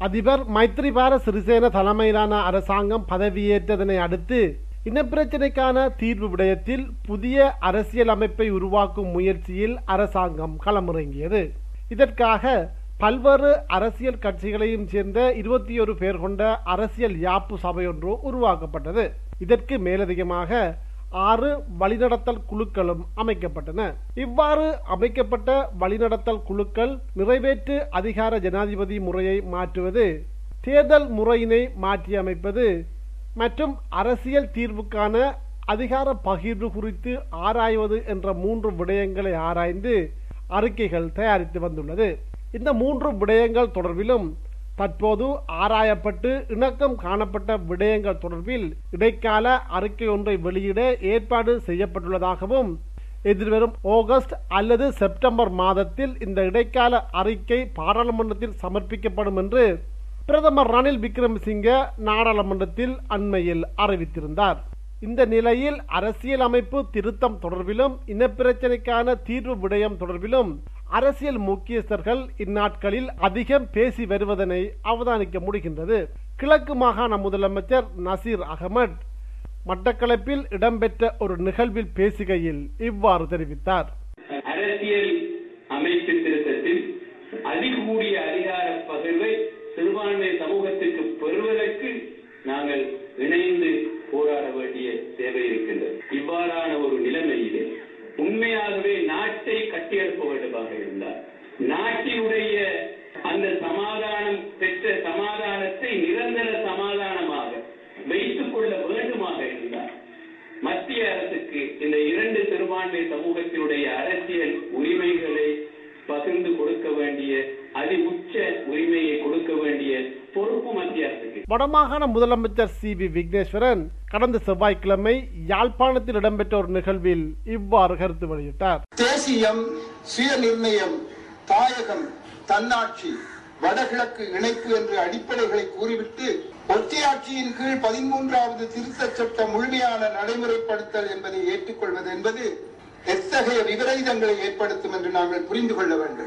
அதிபர் மைத்ரிபால சிறிசேன தலைமையிலான அரசாங்கம் பதவியேற்றதனை அடுத்து இனப்பிரச்சினைக்கான தீர்வு விடயத்தில் புதிய அரசியல் அமைப்பை உருவாக்கும் முயற்சியில் அரசாங்கம் களமிறங்கியது. இதற்காக பல்வேறு அரசியல் கட்சிகளையும் சேர்ந்த 21 பேர் கொண்ட அரசியல் யாப்பு சபையொன்று உருவாக்கப்பட்டது. இதற்கு மேலதிகமாக 6 வழிநடத்தல் குழுக்களும் அமைக்கப்பட்டன. இவ்வாறு அமைக்கப்பட்ட வழிநடத்தல் குழுக்கள் நிறைவேற்று அதிகார ஜனாதிபதி முறையை மாற்றுவது, தேர்தல் முறையினை மாற்றியமைப்பது மற்றும் அரசியல் தீர்வுக்கான அதிகார பகிர்வு குறித்து ஆராய்வது என்ற 3 விடயங்களை ஆராய்ந்து அறிக்கைகள் தயாரித்து வந்துள்ளது. இந்த 3 விடயங்கள் தொடர்பிலும் தற்போது ஆராயப்பட்டு இணக்கம் காணப்பட்ட விடயங்கள் தொடர்பில் இடைக்கால அறிக்கை ஒன்றை வெளியிட ஏற்பாடு செய்யப்பட்டுள்ளதாகவும் எதிர்வரும் ஆகஸ்ட் அல்லது செப்டம்பர் மாதத்தில் இந்த இடைக்கால அறிக்கை பாராளுமன்றத்தில் சமர்ப்பிக்கப்படும் என்று பிரதமர் ரணில் விக்ரமசிங்க நாடாளுமன்றத்தில் அண்மையில் அறிவித்திருந்தார். இந்த நிலையில் அரசியல் அமைப்பு திருத்தம் தொடர்பிலும் இனப்பிரச்சினைக்கான தீர்வு விடயம் தொடர்பிலும் அரசியல் முக்கியஸ்தர்கள் இந்நாட்களில் அதிகம் பேசி வருவதனை அவதானிக்க முடிகின்றது. கிழக்கு மாகாண முதலமைச்சர் நசீர் அகமட் மட்டக்களப்பில் இடம்பெற்ற ஒரு நிகழ்வில் பேசுகையில் இவ்வாறு தெரிவித்தார். அரசியல் அமைப்பு திருத்தத்தில் அதிகூடிய அதிகார பகிர்வை சிறுபான்மை சமூகத்திற்கு பெறுவதற்கு நாங்கள் இணைந்து போராட வேண்டிய தேவை இருக்கின்றது. இவ்வாறான ஒரு நிலைமையிலே உண்மையாகவே நாட்டை கட்டியெழுப்ப வேண்டுமாக இருந்தார், நாட்டினுடைய அந்த சமாதானம் பெற்ற சமாதானத்தை நிரந்தர சமாதானமாக வைத்துக் கொள்ள வேண்டுமாக இருந்தார், மத்திய அரசுக்கு இந்த 2 சிறுபான்மை சமூகத்தினுடைய அரசியல் உரிமைகளை பகிர்ந்து கொடுக்க வேண்டிய அதி உச்ச உரிமையை கொடுக்க வேண்டிய பொறுப்பு மத்திய அரசுக்கு. வடமாகாண முதலமைச்சர் CV விக்னேஸ்வரன் கடந்த செவ்வாய்க்கிழமை யாழ்ப்பாணத்தில் இடம்பெற்ற ஒரு நிகழ்வில் இவ்வாறு கருத்து வெளியிட்டார். தேசியம், சுயநிர்ணயம், தாயகம், தன்னாட்சி, வடகிழக்கு இணைப்பு என்ற அடிப்படைகளை கூறிவிட்டு ஒற்றையாட்சியின் கீழ் 13வது திருத்தச் சட்டம் முழுமையான நடைமுறைப்படுத்தல் என்பதை ஏற்றுக்கொள்வது என்பது எத்தகைய விபரீதங்களை ஏற்படுத்தும் என்று நாங்கள் புரிந்து கொள்ள வேண்டும்.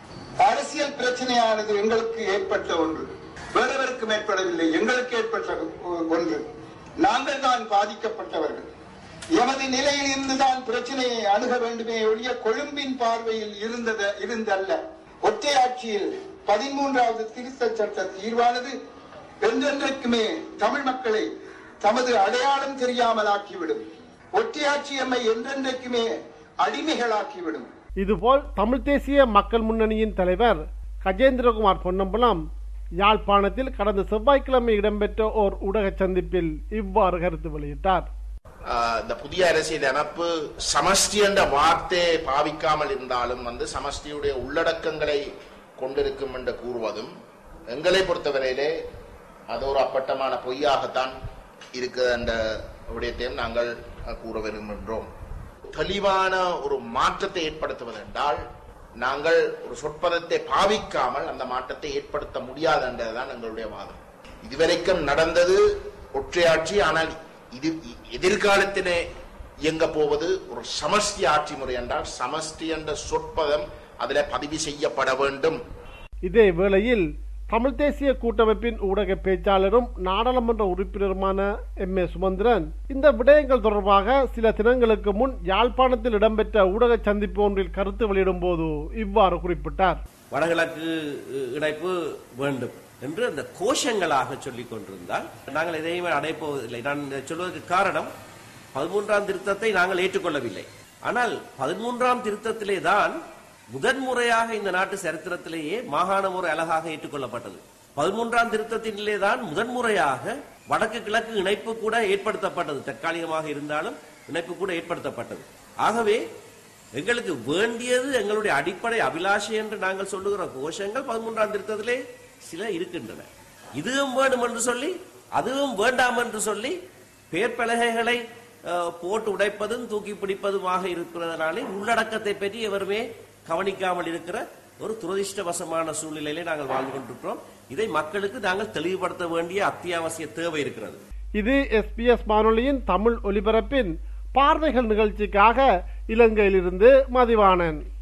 அரசியல் பிரச்சனையானது எங்களுக்கு ஏற்பட்ட ஒன்று, வேறவருக்கும் ஏற்படவில்லை, எங்களுக்கு ஏற்பட்ட ஒன்று. நாங்கள் தான் பாதிக்கப்பட்டவர்கள். எமது நிலையில் இருந்துதான் பிரச்சனையை அணுக வேண்டுமே ஒழிய கொழும்பின் பார்வையில் இருந்தல்ல. ஒற்றையாட்சியில் 13வது திருத்தச் சட்ட தீர்வானது என்றென்றைக்குமே தமிழ் மக்களை தமது அடையாளம் தெரியாமல் ஆக்கிவிடும். ஒற்றையாட்சி எம்மை என்றென்றைக்குமே அடிமைகளாக்கிவிடும். இதுபோல் தமிழ் தேசிய மக்கள் முன்னணியின் தலைவர் கஜேந்திரகுமார் பொன்னம்பலம் யாழ்ப்பாணத்தில் கடந்த செவ்வாய்க்கிழமை இடம்பெற்ற ஓர் ஊடக சந்திப்பில் இவ்வாறு கருத்து வெளியிட்டார். இந்த புதிய அரசியல் அமைப்பு சமஷ்டி என்ற வார்த்தையை பாவிக்காமல் இருந்தாலும் சமஷ்டியுடைய உள்ளடக்கங்களை கொண்டிருக்கும் என்று கூறுவதும் எங்களை பொறுத்தவரையிலே அது ஒரு அப்பட்டமான பொய்யாகத்தான் இருக்கிற என்ற விடயத்தையும் நாங்கள் கூற விரும்புகின்றோம். தெளிவான ஒரு மாற்றத்தை ஏற்படுத்துவதென்றால் நாங்கள் ஒரு சொற்பதத்தை பாவிக்காமல் அந்த மாற்றத்தை ஏற்படுத்த முடியாது என்றதுதான் எங்களுடைய வாதம். இதுவரைக்கும் நடந்தது ஒற்றையாட்சி, ஆனால் இது எதிர்காலத்திலே இயங்க போவது ஒரு சமஷ்டி ஆட்சி முறை என்றால் சமஷ்டி என்ற சொற்பதம் அதில் பதிவு செய்யப்பட வேண்டும். இதே வேளையில் தமிழ் தேசிய கூட்டமைப்பின் ஊடக பேச்சாளரும் நாடாளுமன்ற உறுப்பினருமான MA சுமந்திரன் இந்த விடயங்கள் தொடர்பாக சில தினங்களுக்கு முன் யாழ்ப்பாணத்தில் இடம்பெற்ற ஊடக சந்திப்பு ஒன்றில் கருத்து வெளியிடும் போது இவ்வாறு குறிப்பிட்டார். வடகிழக்கு இணைப்பு வேண்டும் என்று அந்த கோஷங்களாக சொல்லிக் கொண்டிருந்தால் நாங்கள் எதையுமே அடைப்போவதில்லை. நான் சொல்வதற்கு காரணம் 13ஆம் திருத்தத்தை நாங்கள் ஏற்றுக்கொள்ளவில்லை. ஆனால் 13ஆம் திருத்தத்திலே தான் முதன்முறையாக இந்த நாட்டு சரித்திரத்திலேயே மாகாண முறை அழகாக ஏற்றுக்கொள்ளப்பட்டது. 13ஆம் திருத்தத்திலே தான் முதன்முறையாக வடக்கு கிழக்கு இணைப்பு கூட ஏற்படுத்தப்பட்டது. தற்காலிகமாக இருந்தாலும் இணைப்பு கூட ஏற்படுத்தப்பட்டது. ஆகவே எங்களுக்கு வேண்டியது எங்களுடைய அடிப்படை அபிலாஷை என்று நாங்கள் சொல்லுகிற கோஷங்கள் 13ஆம் திருத்தத்திலே சில இருக்கின்றன. இதுவும் வேண்டும் என்று சொல்லி அதுவும் வேண்டாம் என்று சொல்லி பெயர் பலகைகளை போட்டு உடைப்பதும் தூக்கி பிடிப்பதுமாக இருக்கிறதுனாலே உள்ளடக்கத்தை பற்றி எவருமே கவனிக்காமல் இருக்கிற ஒரு துரதிருஷ்டவசமான சூழ்நிலையிலே நாங்கள் வாழ்ந்து கொண்டிருக்கிறோம். இதை மக்களுக்கு நாங்கள் தெளிவுபடுத்த வேண்டிய அத்தியாவசிய தேவை இருக்கிறது. இது SBS வானொலியின் தமிழ் ஒலிபரப்பின் பார்வைகள் நிகழ்ச்சிக்காக இலங்கையிலிருந்து மதிவாணன்.